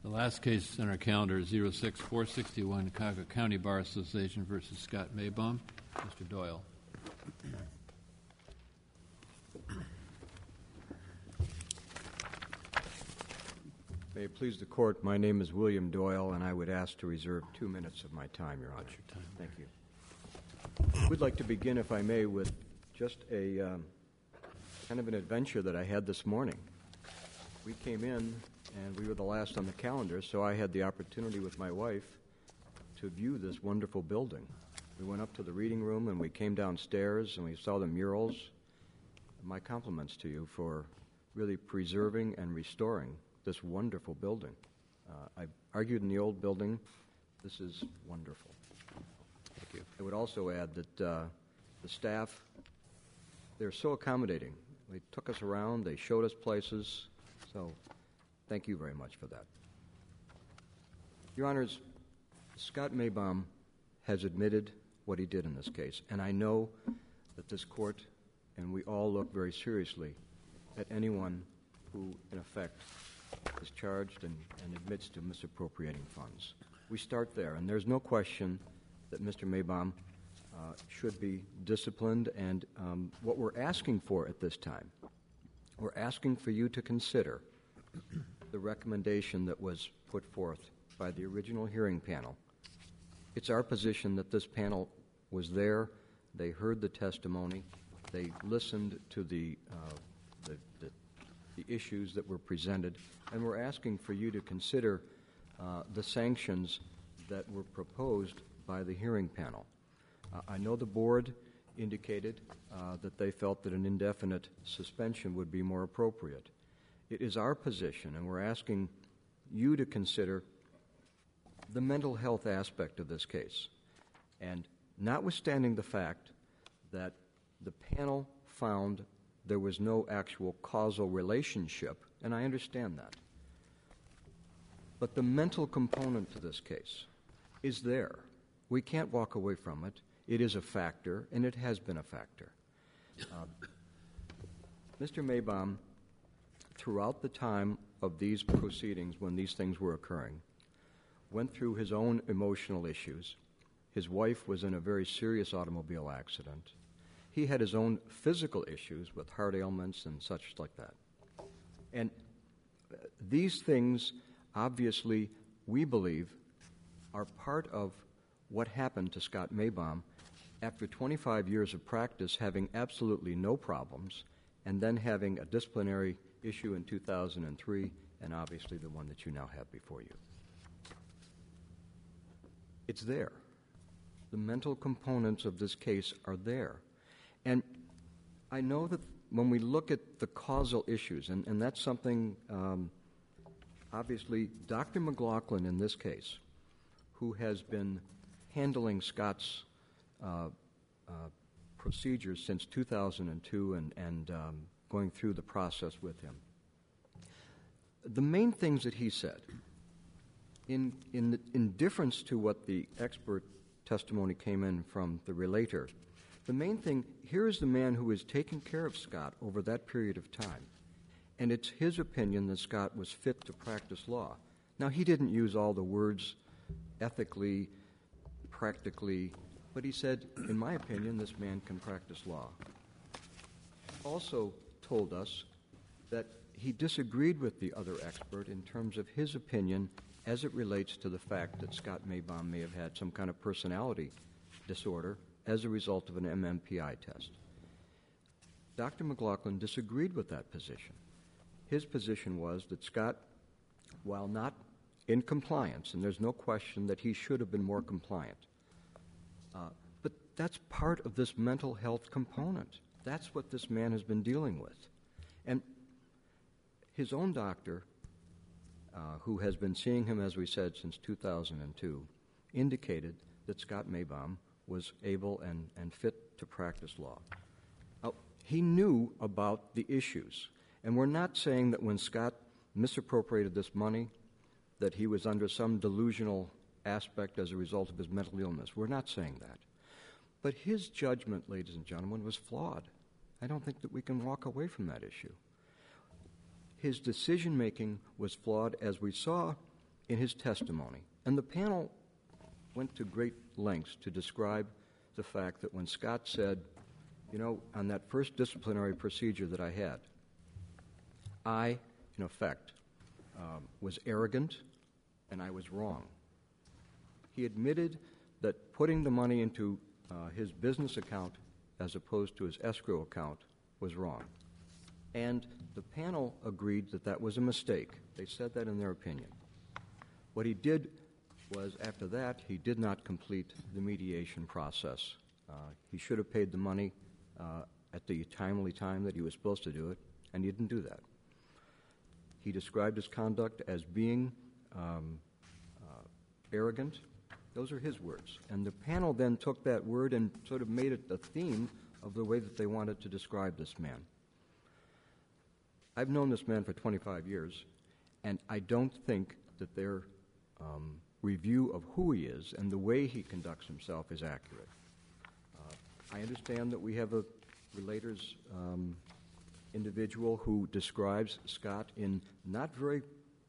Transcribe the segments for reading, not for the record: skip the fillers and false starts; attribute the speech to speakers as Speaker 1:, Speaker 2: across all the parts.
Speaker 1: The last case on our calendar is 06461, Cuyahoga County Bar Association versus Scott Maybaum. Mr. Doyle.
Speaker 2: May it please the Court, my name is William Doyle, and I would ask to reserve 2 minutes of my time, Your Honor. Thank you. We'd like to begin, if I may, with just a kind of an adventure that I had this morning. We came in, and we were the last on the calendar, so I had the opportunity with my wife to view this wonderful building. We went up to the reading room, and we came downstairs, and we saw the murals. My compliments to you for really preserving and restoring this wonderful building. I argued in the old building. This is wonderful. Thank you. I would also add that the staff, they're so accommodating. They took us around. They showed us places. So thank you very much for that. Your Honors, Scott Maybaum has admitted what he did in this case, and I know that this Court and we all look very seriously at anyone who, in effect, is charged and admits to misappropriating funds. We start there, and there's no question that Mr. Maybaum should be disciplined, and what we're asking for at this time, we're asking for you to consider the recommendation that was put forth by the original hearing panel. It's our position that this panel was there, they heard the testimony, they listened to the issues that were presented, and we're asking for you to consider the sanctions that were proposed by the hearing panel. I know the board indicated that they felt that an indefinite suspension would be more appropriate. It is our position, and we're asking you to consider the mental health aspect of this case. And notwithstanding the fact that the panel found there was no actual causal relationship, and I understand that, but the mental component to this case is there. We can't walk away from it. It is a factor, and it has been a factor. Mr. Maybaum, throughout the time of these proceedings when these things were occurring, went through his own emotional issues. His wife was in a very serious automobile accident. He had his own physical issues with heart ailments and such like that. And these things, obviously, we believe, are part of what happened to Scott Maybaum after 25 years of practice, having absolutely no problems, and then having a disciplinary issue in 2003, and obviously the one that you now have before you. It's there. The mental components of this case are there. And I know that when we look at the causal issues, and that's something, obviously, Dr. McLaughlin in this case, who has been handling Scott's procedures since 2002 and going through the process with him, the main things that he said, in difference to what the expert testimony came in from the relator, the main thing, here is the man who is taking care of Scott over that period of time, and it's his opinion that Scott was fit to practice law. Now, he didn't use all the words ethically, practically, but he said, in my opinion, this man can practice law. Also told us that he disagreed with the other expert in terms of his opinion as it relates to the fact that Scott Maybaum may have had some kind of personality disorder as a result of an MMPI test. Dr. McLaughlin disagreed with that position. His position was that Scott, while not in compliance, and there's no question that he should have been more compliant, but that's part of this mental health component. That's what this man has been dealing with. And his own doctor, who has been seeing him, as we said, since 2002, indicated that Scott Maybaum was able and fit to practice law. Now, he knew about the issues, and we're not saying that when Scott misappropriated this money that he was under some delusional aspect as a result of his mental illness. We're not saying that. But his judgment, ladies and gentlemen, was flawed. I don't think that we can walk away from that issue. His decision-making was flawed, as we saw in his testimony. And the panel went to great lengths to describe the fact that when Scott said, you know, on that first disciplinary procedure that I had, I, in effect, was arrogant and I was wrong. He admitted that putting the money into his business account as opposed to his escrow account was wrong. And the panel agreed that that was a mistake. They said that in their opinion. What he did was, after that, he did not complete the mediation process. He should have paid the money at the timely time that he was supposed to do it, and he didn't do that. He described his conduct as being arrogant. Those are his words. And the panel then took that word and sort of made it a theme of the way that they wanted to describe this man. I've known this man for 25 years, and I don't think that their review of who he is and the way he conducts himself is accurate. I understand that we have a relator's individual who describes Scott in not very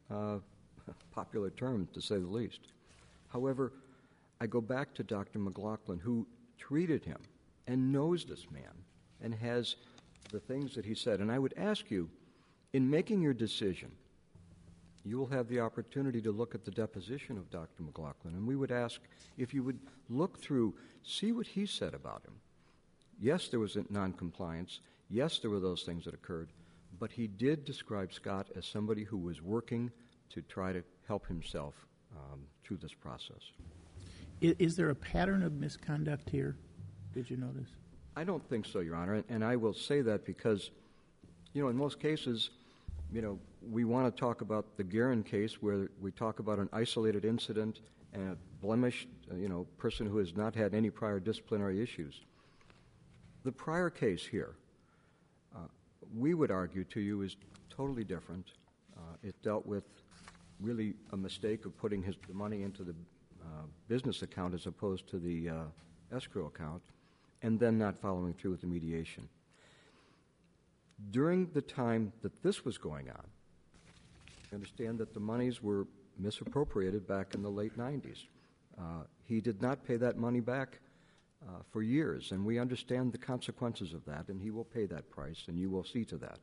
Speaker 2: popular terms, to say the least. However, I go back to Dr. McLaughlin, who treated him and knows this man and has the things that he said. And I would ask you, in making your decision, you will have the opportunity to look at the deposition of Dr. McLaughlin, and we would ask if you would look through, see what he said about him. Yes, there was a noncompliance. Yes, there were those things that occurred, but he did describe Scott as somebody who was working to try to help himself through this process.
Speaker 3: Is there a pattern of misconduct here? Did you notice?
Speaker 2: I don't think so, Your Honor, and I will say that because, you know, in most cases, you know, we want to talk about the Guerin case where we talk about an isolated incident and a blemished, person who has not had any prior disciplinary issues. The prior case here, we would argue to you, is totally different. It dealt with really a mistake of putting the money into the business account as opposed to the escrow account, and then not following through with the mediation. During the time that this was going on, I understand that the monies were misappropriated back in the late 90s. He did not pay that money back for years, and we understand the consequences of that, and he will pay that price, and you will see to that.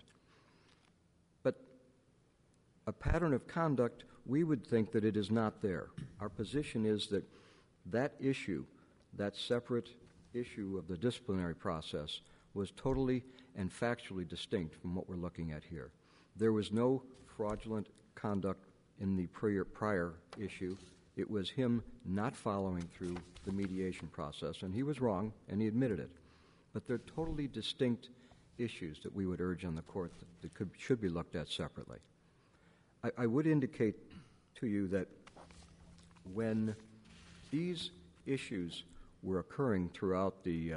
Speaker 2: But a pattern of conduct, we would think that it is not there. Our position is that that issue, that separate issue of the disciplinary process, was totally and factually distinct from what we're looking at here. There was no fraudulent conduct in the prior issue. It was him not following through the mediation process, and he was wrong, and he admitted it. But they're totally distinct issues that we would urge on the court that should be looked at separately. I would indicate to you that when these issues were occurring throughout the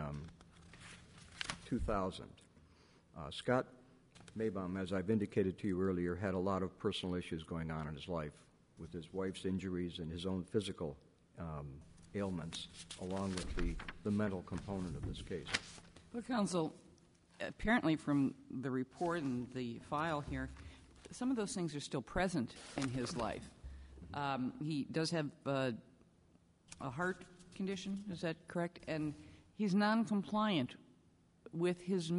Speaker 2: 2000, Scott Maibaum, as I've indicated to you earlier, had a lot of personal issues going on in his life with his wife's injuries and his own physical ailments, along with the mental component of this case.
Speaker 4: Well, counsel, apparently from the report and the file here, some of those things are still present in his life. He does have a heart condition, is that correct? And he's non-compliant with his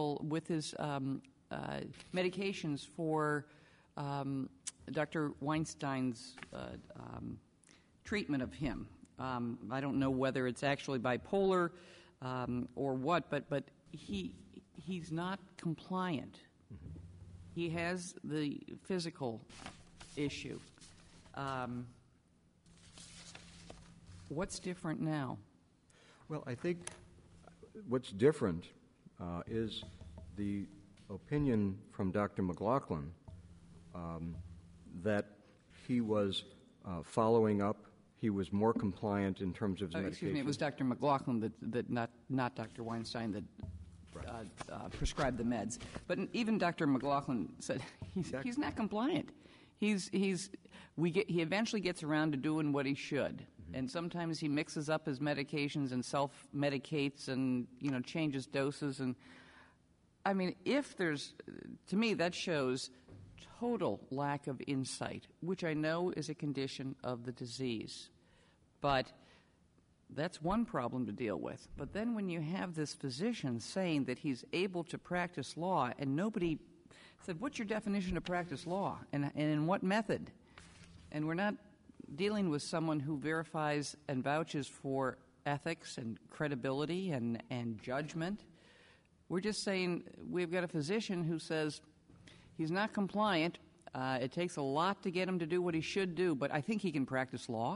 Speaker 4: medications for Dr. Weinstein's treatment of him. I don't know whether it's actually bipolar or what, but he's not compliant. Mm-hmm. He has the physical issue. What's different now?
Speaker 2: Well, I think what's different is the opinion from Dr. McLaughlin that he was following up. He was more compliant in terms of his medication.
Speaker 4: Excuse me, it was Dr. McLaughlin that not Dr. Weinstein that prescribed the meds. But even Dr. McLaughlin said he's not compliant. He eventually gets around to doing what he should. Mm-hmm. And sometimes he mixes up his medications and self-medicates and, changes doses. And, I mean, to me, that shows total lack of insight, which I know is a condition of the disease. But that's one problem to deal with. But then when you have this physician saying that he's able to practice law, and nobody said, what's your definition of practice law, and in what method? And we're not dealing with someone who verifies and vouches for ethics and credibility and judgment. We're just saying we've got a physician who says he's not compliant. It takes a lot to get him to do what he should do, but I think he can practice law.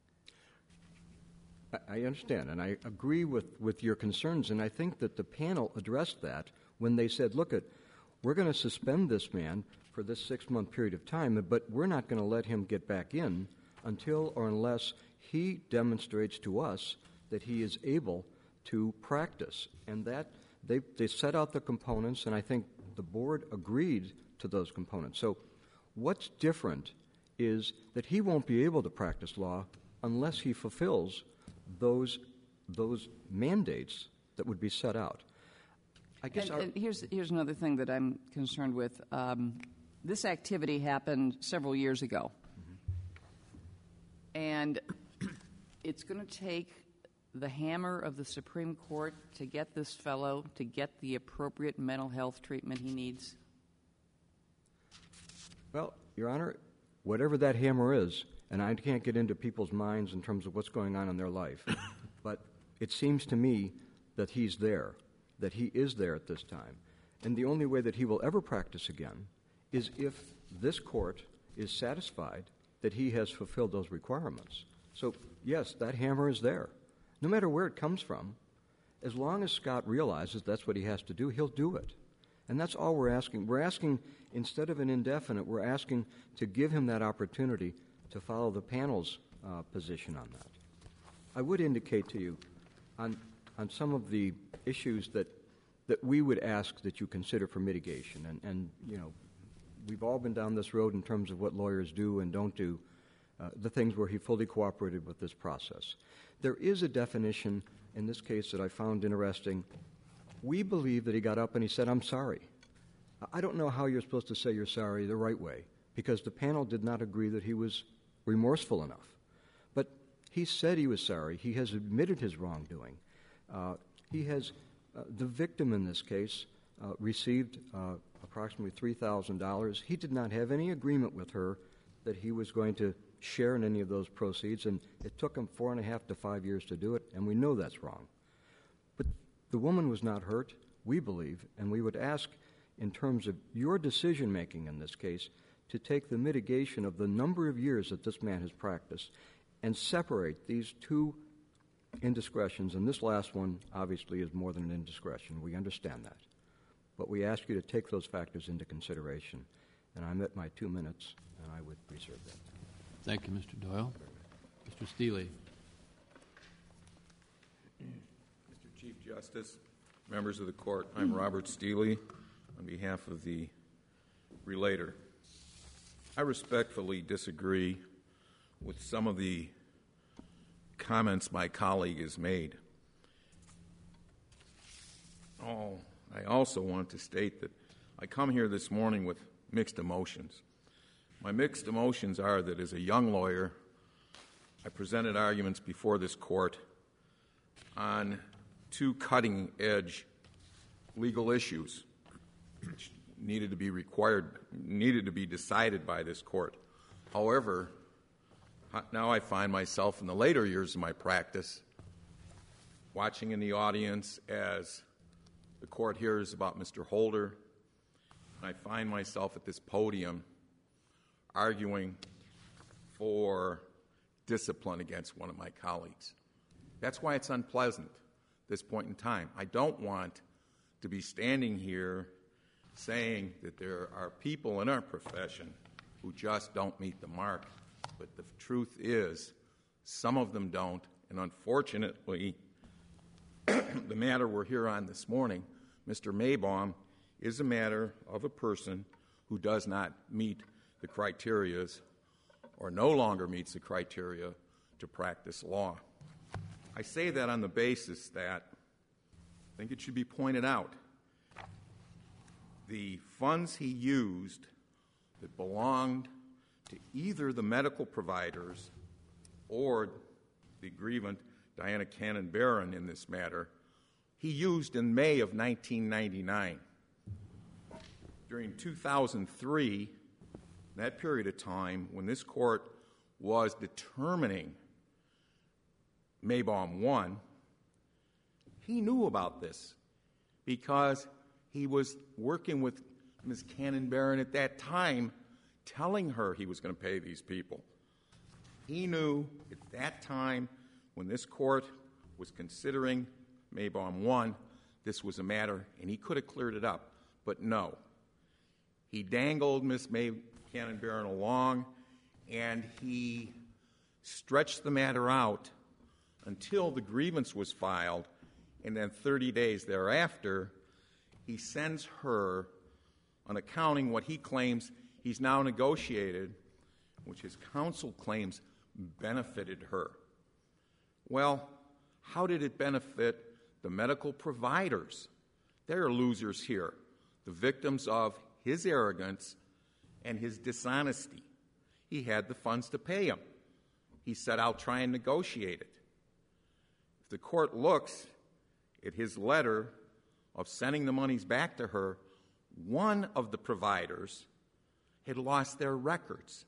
Speaker 2: I understand, and I agree with your concerns, and I think that the panel addressed that when they said, look, we're going to suspend this man for this 6-month period of time, but we're not going to let him get back in until or unless he demonstrates to us that he is able to practice. And that they set out the components, and I think the board agreed to those components. So what's different is that he won't be able to practice law unless he fulfills those mandates that would be set out. I guess
Speaker 4: and here's another thing that I'm concerned with. This activity happened several years ago. And it's going to take the hammer of the Supreme Court to get this fellow to get the appropriate mental health treatment he needs?
Speaker 2: Well, Your Honor, whatever that hammer is, and I can't get into people's minds in terms of what's going on in their life, but it seems to me that he's there, that he is there at this time. And the only way that he will ever practice again is if this court is satisfied that he has fulfilled those requirements. So, yes, that hammer is there. No matter where it comes from, as long as Scott realizes that's what he has to do, he'll do it. And that's all we're asking. We're asking, instead of an indefinite, we're asking to give him that opportunity to follow the panel's position on that. I would indicate to you on some of the issues that we would ask that you consider for mitigation. And you know, we've all been down this road in terms of what lawyers do and don't do, the things where he fully cooperated with this process. There is a definition in this case that I found interesting. We believe that he got up and he said, I'm sorry. I don't know how you're supposed to say you're sorry the right way, because the panel did not agree that he was remorseful enough. But he said he was sorry. He has admitted his wrongdoing. The victim in this case received approximately $3,000. He did not have any agreement with her that he was going to share in any of those proceeds, and it took him 4.5 to 5 years to do it, and we know that's wrong. But the woman was not hurt, we believe, and we would ask, in terms of your decision-making in this case, to take the mitigation of the number of years that this man has practiced and separate these two indiscretions, and this last one obviously is more than an indiscretion. We understand that. But we ask you to take those factors into consideration. And I'm at my 2 minutes, and I would reserve that.
Speaker 1: Thank you, Mr. Doyle. Mr. Steele.
Speaker 5: Mr. Chief Justice, members of the court, I'm Robert Steele on behalf of the relator. I respectfully disagree with some of the comments my colleague has made. I also want to state that I come here this morning with mixed emotions. My mixed emotions are that as a young lawyer, I presented arguments before this court on two cutting-edge legal issues which needed to be decided by this court. However, now I find myself in the later years of my practice watching in the audience as the court hears about Mr. Holder, and I find myself at this podium arguing for discipline against one of my colleagues. That's why it's unpleasant at this point in time. I don't want to be standing here saying that there are people in our profession who just don't meet the mark. But the truth is, some of them don't, and unfortunately, the matter we're here on this morning, Mr. Maibaum, is a matter of a person who does not meet the criteria or no longer meets the criteria to practice law. I say that on the basis that I think it should be pointed out the funds he used, that belonged to either the medical providers or the grievant, Diana Cannon-Barron, in this matter, he used in May of 1999. During 2003, that period of time when this court was determining Maibaum 1, he knew about this because he was working with Ms. Cannon-Barron at that time, telling her he was going to pay these people. He knew at that time when this court was considering Maibaum 1, this was a matter, and he could have cleared it up, but no. He dangled Ms. Cannon-Barron along, and he stretched the matter out until the grievance was filed, and then 30 days thereafter, he sends her an accounting what he claims he's now negotiated, which his counsel claims benefited her. Well, how did it benefit the medical providers? They're losers here, the victims of his arrogance and his dishonesty. He had the funds to pay him. He said, I'll try and negotiate it. If the court looks at his letter of sending the monies back to her, one of the providers had lost their records.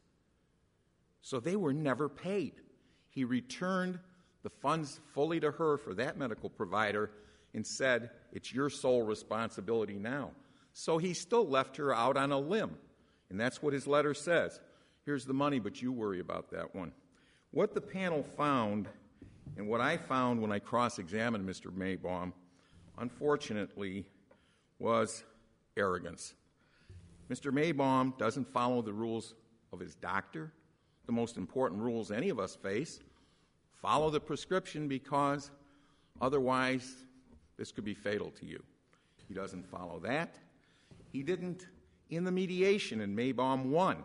Speaker 5: So they were never paid. He returned the funds fully to her for that medical provider and said, it's your sole responsibility now. So he still left her out on a limb. And that's what his letter says. Here's the money, but you worry about that one. What the panel found, and what I found when I cross-examined Mr. Maibaum, unfortunately, was arrogance. Mr. Maibaum doesn't follow the rules of his doctor, the most important rules any of us face. Follow the prescription because otherwise this could be fatal to you. He doesn't follow that. He didn't in the mediation in Maibaum 1.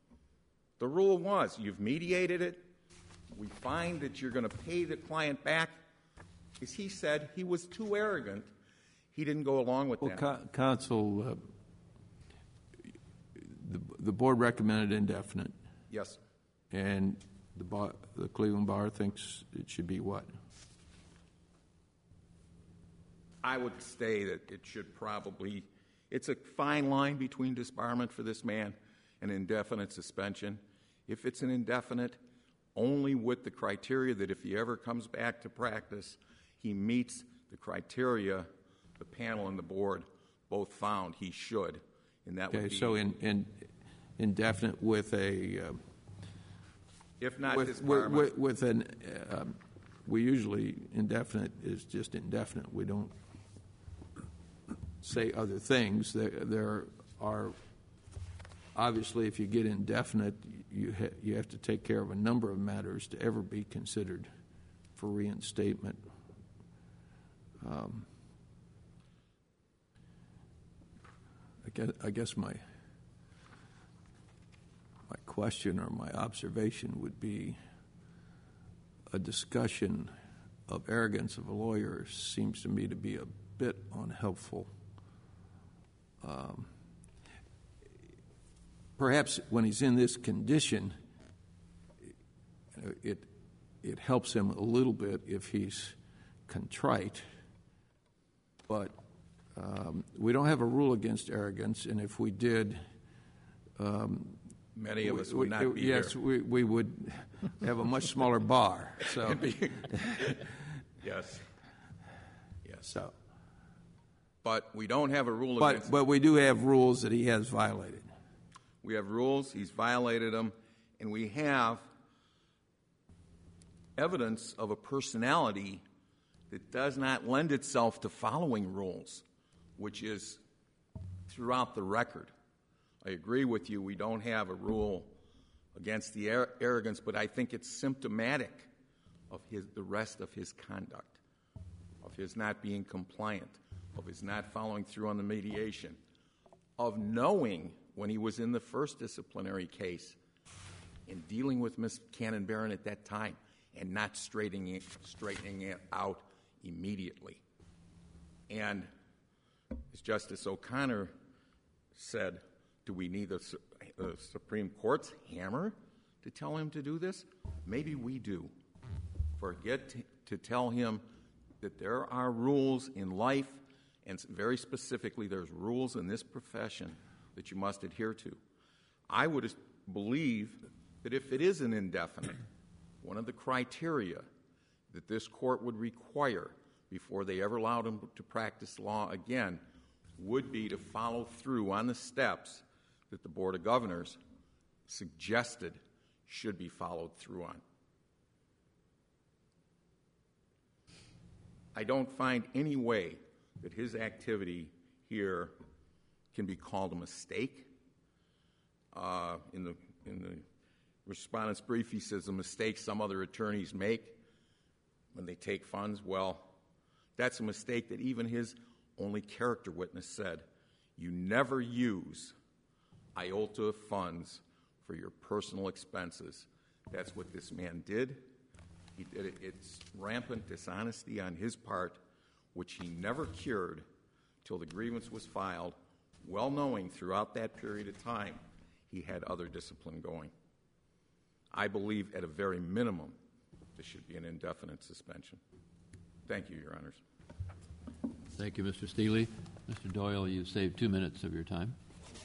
Speaker 5: The rule was, you've mediated it, we find that you're going to pay the client back. As he said, he was too arrogant. He didn't go along with that.
Speaker 1: Well, counsel, the board recommended indefinite,
Speaker 5: Yes.
Speaker 1: and the Cleveland Bar thinks it should be what?
Speaker 5: I would say that it should probably, it's a fine line between disbarment for this man and indefinite suspension. If it's an indefinite, only with the criteria that if he ever comes back to practice, he meets the criteria the panel and the board both found he should, and that would be...
Speaker 1: So indefinite with a...
Speaker 5: if not
Speaker 1: disbarment. With an... we usually, indefinite is just indefinite. We don't say other things. There are... Obviously, if you get indefinite, you have to take care of a number of matters to ever be considered for reinstatement. I guess my question or my observation would be a discussion of arrogance of a lawyer seems to me to be a bit unhelpful. Perhaps when he's in this condition, it helps him a little bit if he's contrite, but we don't have a rule against arrogance, and if we did...
Speaker 5: many of us would not be here.
Speaker 1: Yes, we would have a much smaller bar. So,
Speaker 5: Yes.
Speaker 1: so,
Speaker 5: But we don't have a rule against...
Speaker 1: but we do have rules that he has violated.
Speaker 5: We have rules, he's violated them, and we have evidence of a personality that does not lend itself to following rules, which is throughout the record. I agree with you, we don't have a rule against the arrogance, but I think it's symptomatic of the rest of his conduct, of his not being compliant, of his not following through on the mediation, of knowing when he was in the first disciplinary case and dealing with Ms. Cannon-Barron at that time and not straightening it out immediately. And as Justice O'Connor said, do we need Supreme Court's hammer to tell him to do this? Maybe we do. Forget to tell him that there are rules in life, and very specifically there's rules in this profession that you must adhere to. I would believe that if it is an indefinite, one of the criteria that this court would require before they ever allowed him to practice law again would be to follow through on the steps that the Board of Governors suggested should be followed through on. I don't find any way that his activity here can be called a mistake. In the respondent's brief, he says a mistake some other attorneys make when they take funds. Well, that's a mistake that even his only character witness said. You never use iota of funds for your personal expenses. That's what this man did. He did it. It's rampant dishonesty on his part, which he never cured till the grievance was filed, well knowing throughout that period of time he had other discipline going. I believe at a very minimum this should be an indefinite suspension. Thank you, Your Honors.
Speaker 6: Thank you, Mr. Steele. Mr. Doyle, you've saved 2 minutes of your time.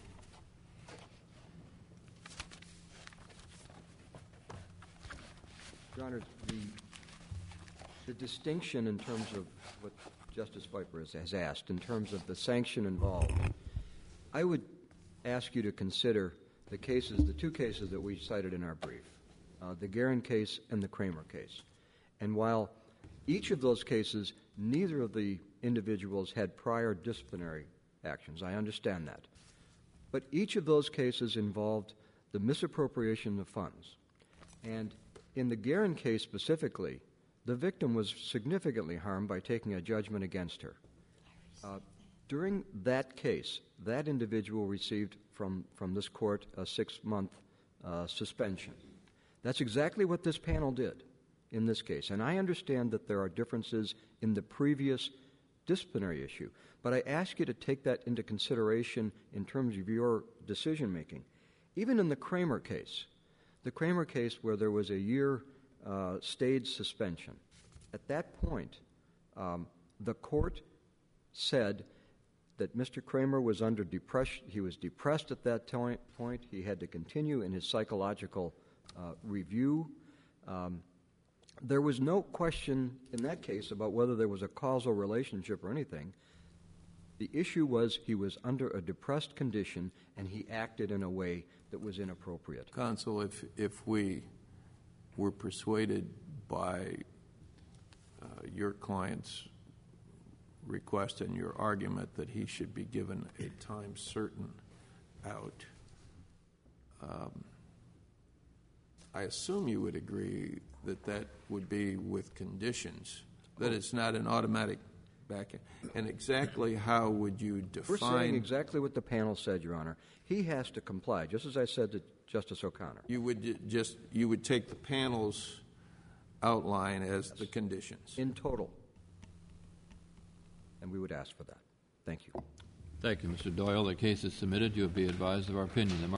Speaker 2: Your Honor, the distinction in terms of what Justice Viper has asked, in terms of the sanction involved, I would ask you to consider the two cases that we cited in our brief, the Guerin case and the Kramer case. And while each of those cases, neither of the individuals had prior disciplinary actions, I understand that. But each of those cases involved the misappropriation of funds. And in the Guerin case specifically, the victim was significantly harmed by taking a judgment against her. During that case, that individual received from this court a 6-month suspension. That's exactly what this panel did in this case. And I understand that there are differences in the previous disciplinary issue, but I ask you to take that into consideration in terms of your decision-making. Even in the Kramer case where there was a year stayed suspension, at that point, the court said that Mr. Kramer was under depression. He was depressed at that point. He had to continue in his psychological review. There was no question in that case about whether there was a causal relationship or anything. The issue was he was under a depressed condition and he acted in a way that was inappropriate.
Speaker 1: Counsel, if we were persuaded by your client's request and your argument that he should be given a time certain out, I assume you would agree that that would be with conditions, that it's not an automatic back end. And exactly how would you define...
Speaker 2: We're saying exactly what the panel said, Your Honor. He has to comply, just as I said to Justice O'Connor.
Speaker 1: You would take the panel's outline as the conditions.
Speaker 2: In total. And we would ask for that. Thank you.
Speaker 6: Thank you, Mr. Doyle. The case is submitted. You will be advised of our opinion.